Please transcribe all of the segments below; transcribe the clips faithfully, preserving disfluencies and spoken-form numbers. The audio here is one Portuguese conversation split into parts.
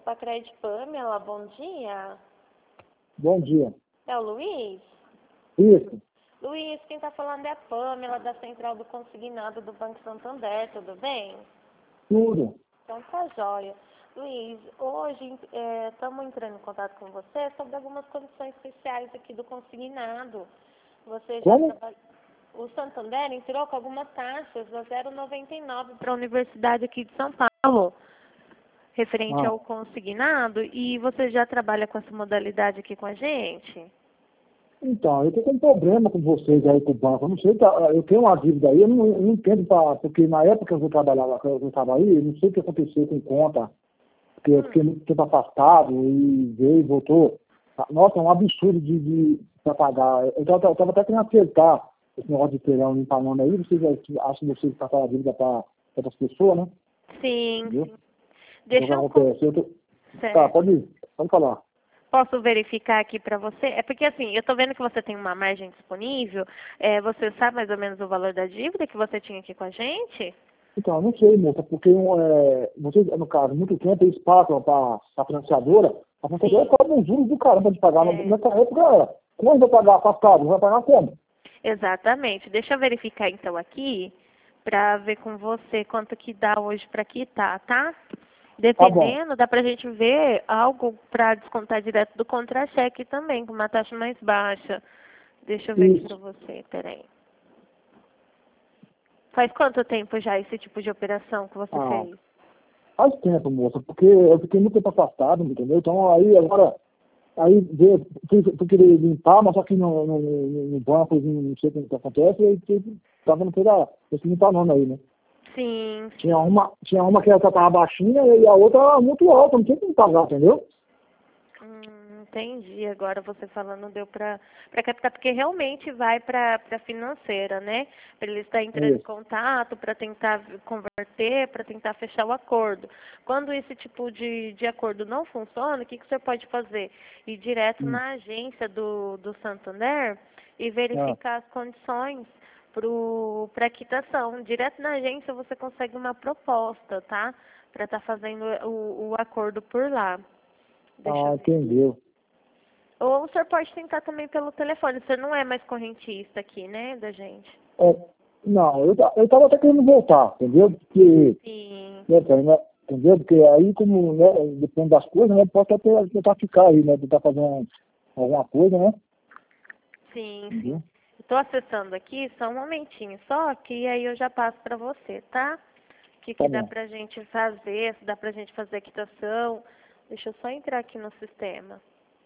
Pacred Pamela, bom dia. Bom dia. É o Luiz? Isso. Luiz, quem está falando é a Pamela, da Central do Consignado do Banco Santander, tudo bem? Tudo. Então tá jóia. Luiz, hoje estamos entrando em contato com você sobre algumas condições especiais aqui do consignado. Você já Como? trabalha... O Santander entrou com algumas taxas a zero vírgula noventa e nove para a Universidade aqui de São Paulo, referente Ah. ao consignado, e você já trabalha com essa modalidade aqui com a gente? Então, eu estou com um problema com vocês aí com o banco. Eu não sei, tá, eu tenho uma dívida aí, eu não, eu não entendo, pra, porque na época que eu trabalhava, que eu estava aí, eu não sei o que aconteceu com conta, porque eu fiquei muito tempo afastado e veio e voltou. Nossa, é um absurdo de, para pagar. Eu estava até querendo acertar esse negócio de terão limpar nome aí, vocês acham que vocês passar a dívida para outras pessoas, né? Sim, Entendeu? sim. Então, o que Deixa eu... acontece? Eu tô... Certo. Tá, pode ir, pode falar. Posso verificar aqui para você? É porque assim, eu estou vendo que você tem uma margem disponível. É, você sabe mais ou menos o valor da dívida que você tinha aqui com a gente? Então, eu não sei, moça, porque é, vocês, no caso, muito tempo eles passam para a financiadora, a financiadora Sim. cobra um juros do caramba de pagar. É, Nessa época, como vai pagar afastado? Vai pagar como? exatamente. Deixa eu verificar então aqui para ver com você quanto que dá hoje para quitar, tá? Tá bom. Dependendo, dá pra gente ver algo para descontar direto do contra-cheque também, com uma taxa mais baixa. Deixa eu ver aqui para Isso. você, peraí. Faz quanto tempo já esse tipo de operação que você Ah, fez? faz tempo, moça, porque eu fiquei muito tempo afastado, entendeu? Então, aí, agora, aí, veio, fui, fui querer limpar, mas só que no, no, no no banco, não sei o que acontece, e aí, tava no período, esse limpar nome aí, né? Sim, Tinha sim. uma, tinha uma que ela tava baixinha e a outra muito alta, não tinha como pagar, entendeu? Hum, entendi. Agora você falando deu para para captar, porque realmente vai para para financeira, né? Para ele estar entrando em Isso. contato, para tentar converter, para tentar fechar o acordo. Quando esse tipo de, de acordo não funciona, o que, que o senhor pode fazer? Ir direto Hum. na agência do, do Santander e Ah. verificar as condições para quitação. Direto na agência você consegue uma proposta, tá? Para estar fazendo o, o acordo por lá. Deixa eu Ah, ver aqui. entendeu. Ou o senhor pode tentar também pelo telefone. O senhor não é mais correntista aqui, né, da gente? É, não, eu, ta- eu tava até querendo voltar, entendeu? Porque, Sim, né, cara, né, entendeu? Porque aí, como, né, depende das coisas, né, posso até tentar ficar aí, né, tentar fazer um, alguma coisa, né? sim, sim. Entendeu? Estou acessando aqui, só um momentinho, só que aí eu já passo para você, tá? O que, que Tá dá bom. pra gente fazer, se dá pra gente fazer a quitação. Deixa eu só entrar aqui no sistema.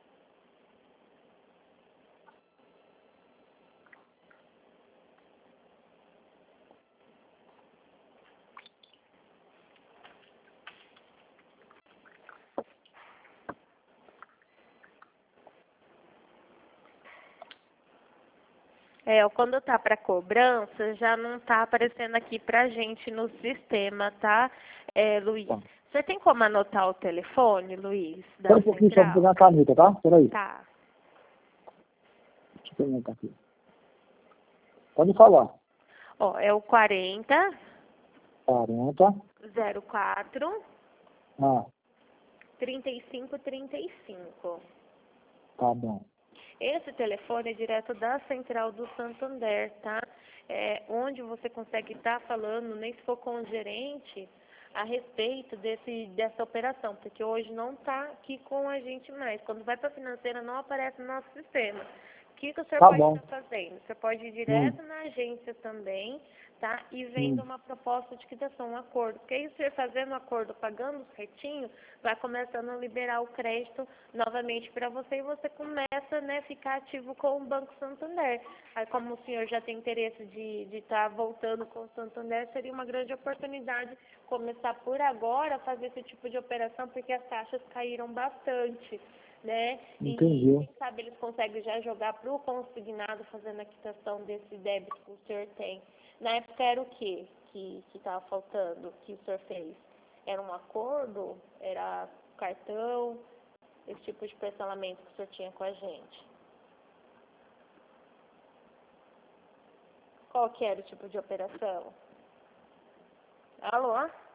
É, quando tá para cobrança, já não tá aparecendo aqui pra gente no sistema, tá, é, Luiz? Tá. Você tem como anotar o telefone, Luiz, Espera da um pouquinho só pra central? pegar a caneta, tá? Espera aí. Tá. Deixa eu pegar aqui. Pode falar. Ó, é o quarenta, Quarenta. zero quatro, Ah, trinta e cinco, trinta e cinco. tá bom. Esse telefone é direto da central do Santander, tá? É onde você consegue estar falando, nem se for com o gerente, a respeito desse, dessa operação, porque hoje não está aqui com a gente mais. Quando vai para a financeira, não aparece no nosso sistema. O que, que o senhor Tá pode bom. estar fazendo? Você pode ir Hum, direto na agência também, tá? E vendo hum. uma proposta de quitação, um acordo. Porque aí você fazendo um acordo, pagando os retinhos, vai começando a liberar o crédito novamente para você e você começa, né, a ficar ativo com o Banco Santander. Aí, como o senhor já tem interesse de estar voltando com o Santander, seria uma grande oportunidade começar por agora a fazer esse tipo de operação, porque as taxas caíram bastante, né? E Entendi. quem sabe eles conseguem já jogar para o consignado fazendo a quitação desse débito que o senhor tem. Na época era o quê que estava faltando, que o senhor fez? Era um acordo? Era cartão? Esse tipo de parcelamento que o senhor tinha com a gente? Qual que era o tipo de operação? Alô?